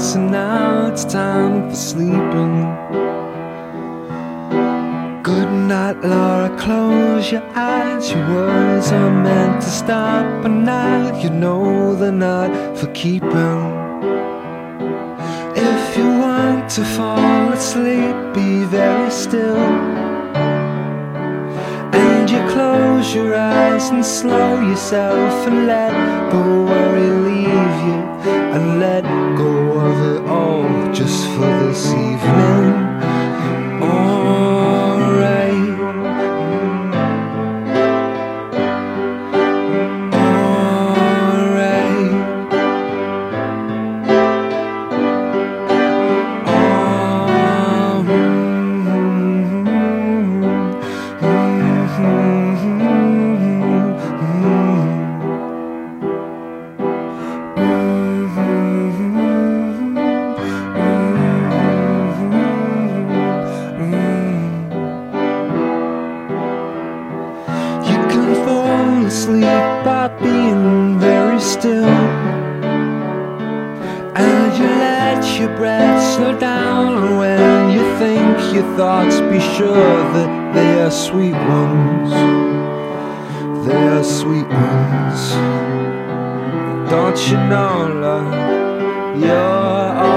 so now it's time for sleeping. Good night, Laura, close your eyes. Your words are meant to stop, but now you know they're not for keeping. If you want to fall asleep, be very still, and you close your eyes and slow yourself and let the worry leave you, and let go of it all just for this evening. Sleep by being very still, and you let your breath slow down. And when you think your thoughts, be sure that they are sweet ones. They are sweet ones. Don't you know, love, you're all